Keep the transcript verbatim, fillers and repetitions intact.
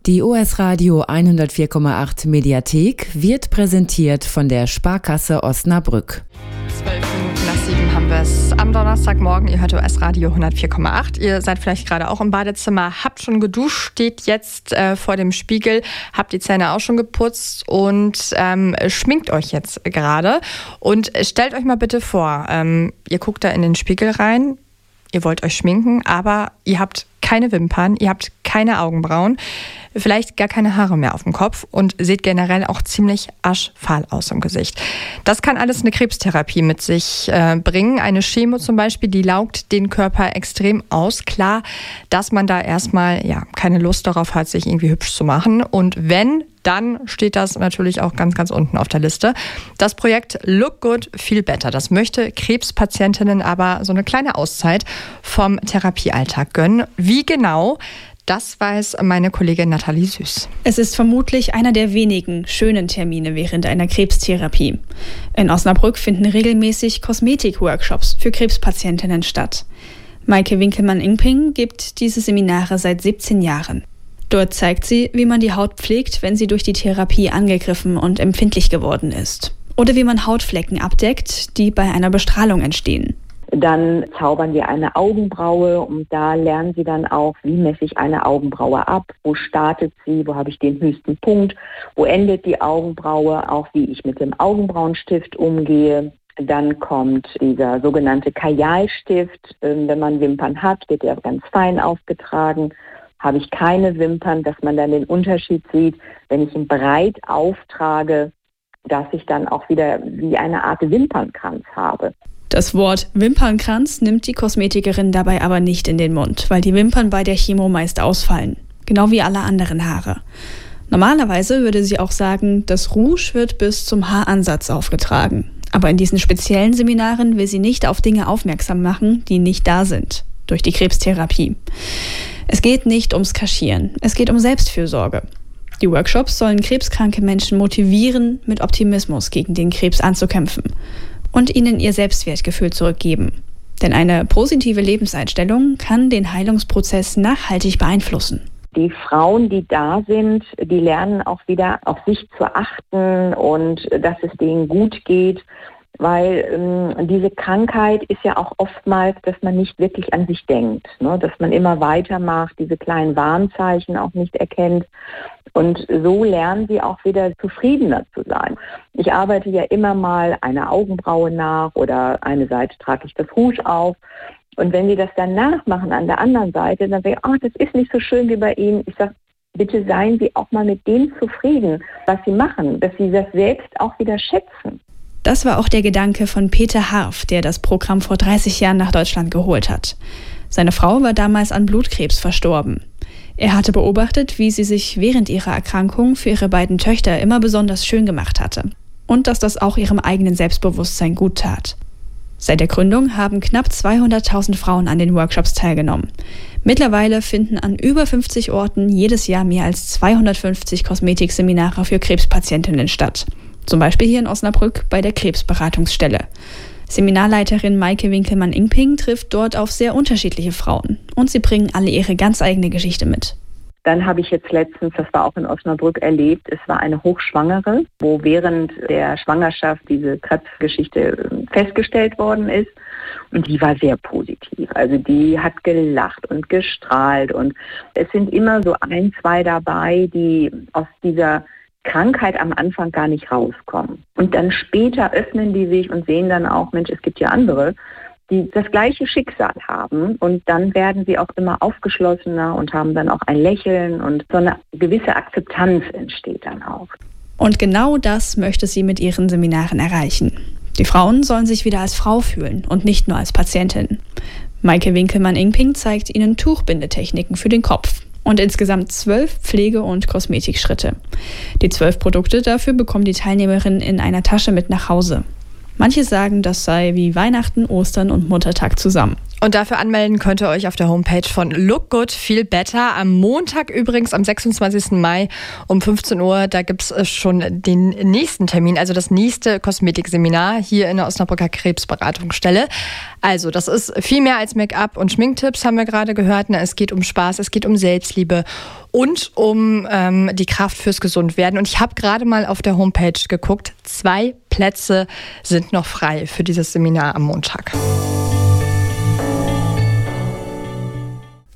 Die O S Radio hundertvier Komma acht Mediathek wird präsentiert von der Sparkasse Osnabrück. Zwölf Minuten nach sieben haben wir es am Donnerstagmorgen. Ihr hört O S Radio hundertvier Komma acht. Ihr seid vielleicht gerade auch im Badezimmer, habt schon geduscht, steht jetzt äh, vor dem Spiegel, habt die Zähne auch schon geputzt und ähm, schminkt euch jetzt gerade. Und stellt euch mal bitte vor, ähm, ihr guckt da in den Spiegel rein, ihr wollt euch schminken, aber ihr habt keine Wimpern, ihr habt keine Augenbrauen, vielleicht gar keine Haare mehr auf dem Kopf und seht generell auch ziemlich aschfahl aus im Gesicht. Das kann alles eine Krebstherapie mit sich äh, bringen. Eine Chemo zum Beispiel, die laugt den Körper extrem aus. Klar, dass man da erstmal ja keine Lust darauf hat, sich irgendwie hübsch zu machen. Und wenn, dann steht das natürlich auch ganz, ganz unten auf der Liste. Das Projekt Look Good, Feel Better. Das möchte Krebspatientinnen aber so eine kleine Auszeit vom Therapiealltag gönnen. Wie genau? Das weiß meine Kollegin Nathalie Süß. Es ist vermutlich einer der wenigen schönen Termine während einer Krebstherapie. In Osnabrück finden regelmäßig Kosmetik-Workshops für Krebspatientinnen statt. Maike Winkelmann-Ingping gibt diese Seminare seit siebzehn Jahren. Dort zeigt sie, wie man die Haut pflegt, wenn sie durch die Therapie angegriffen und empfindlich geworden ist. Oder wie man Hautflecken abdeckt, die bei einer Bestrahlung entstehen. Dann zaubern wir eine Augenbraue und da lernen Sie dann auch, wie messe ich eine Augenbraue ab, wo startet sie, wo habe ich den höchsten Punkt, wo endet die Augenbraue, auch wie ich mit dem Augenbrauenstift umgehe. Dann kommt dieser sogenannte Kajalstift, wenn man Wimpern hat, wird der ganz fein aufgetragen. Habe ich keine Wimpern, dass man dann den Unterschied sieht, wenn ich ihn breit auftrage, dass ich dann auch wieder wie eine Art Wimpernkranz habe. Das Wort Wimpernkranz nimmt die Kosmetikerin dabei aber nicht in den Mund, weil die Wimpern bei der Chemo meist ausfallen. Genau wie alle anderen Haare. Normalerweise würde sie auch sagen, das Rouge wird bis zum Haaransatz aufgetragen. Aber in diesen speziellen Seminaren will sie nicht auf Dinge aufmerksam machen, die nicht da sind. Durch die Krebstherapie. Es geht nicht ums Kaschieren. Es geht um Selbstfürsorge. Die Workshops sollen krebskranke Menschen motivieren, mit Optimismus gegen den Krebs anzukämpfen. Und ihnen ihr Selbstwertgefühl zurückgeben. Denn eine positive Lebenseinstellung kann den Heilungsprozess nachhaltig beeinflussen. Die Frauen, die da sind, die lernen auch wieder auf sich zu achten und dass es denen gut geht, weil ähm, diese Krankheit ist ja auch oftmals, dass man nicht wirklich an sich denkt, ne? Dass man immer weitermacht, diese kleinen Warnzeichen auch nicht erkennt. Und so lernen sie auch wieder zufriedener zu sein. Ich arbeite ja immer mal eine Augenbraue nach oder eine Seite trage ich das Rouge auf. Und wenn sie das dann nachmachen an der anderen Seite, dann sage ich, oh, das ist nicht so schön wie bei Ihnen. Ich sage, bitte seien Sie auch mal mit dem zufrieden, was Sie machen, dass Sie das selbst auch wieder schätzen. Das war auch der Gedanke von Peter Harf, der das Programm vor dreißig Jahren nach Deutschland geholt hat. Seine Frau war damals an Blutkrebs verstorben. Er hatte beobachtet, wie sie sich während ihrer Erkrankung für ihre beiden Töchter immer besonders schön gemacht hatte. Und dass das auch ihrem eigenen Selbstbewusstsein gut tat. Seit der Gründung haben knapp zweihunderttausend Frauen an den Workshops teilgenommen. Mittlerweile finden an über fünfzig Orten jedes Jahr mehr als zweihundertfünfzig Kosmetikseminare für Krebspatientinnen statt. Zum Beispiel hier in Osnabrück bei der Krebsberatungsstelle. Seminarleiterin Maike Winkelmann-Ingping trifft dort auf sehr unterschiedliche Frauen. Und sie bringen alle ihre ganz eigene Geschichte mit. Dann habe ich jetzt letztens, das war auch in Osnabrück, erlebt, es war eine Hochschwangere, wo während der Schwangerschaft diese Krebsgeschichte festgestellt worden ist. Und die war sehr positiv. Also die hat gelacht und gestrahlt. Und es sind immer so ein, zwei dabei, die aus dieser Krankheit am Anfang gar nicht rauskommen. Und dann später öffnen die sich und sehen dann auch, Mensch, es gibt ja andere, die das gleiche Schicksal haben. Und dann werden sie auch immer aufgeschlossener und haben dann auch ein Lächeln und so eine gewisse Akzeptanz entsteht dann auch. Und genau das möchte sie mit ihren Seminaren erreichen. Die Frauen sollen sich wieder als Frau fühlen und nicht nur als Patientin. Maike Winkelmann-Ingping zeigt ihnen Tuchbindetechniken für den Kopf. Und insgesamt zwölf Pflege- und Kosmetikschritte. Die zwölf Produkte dafür bekommen die Teilnehmerinnen in einer Tasche mit nach Hause. Manche sagen, das sei wie Weihnachten, Ostern und Muttertag zusammen. Und dafür anmelden könnt ihr euch auf der Homepage von Look Good Feel Better. Am Montag übrigens, am sechsundzwanzigsten Mai um fünfzehn Uhr, da gibt es schon den nächsten Termin, also das nächste Kosmetikseminar hier in der Osnabrücker Krebsberatungsstelle. Also das ist viel mehr als Make-up und Schminktipps, haben wir gerade gehört. Es geht um Spaß, es geht um Selbstliebe und um ähm, die Kraft fürs Gesundwerden. Und ich habe gerade mal auf der Homepage geguckt, zwei Plätze sind noch frei für dieses Seminar am Montag.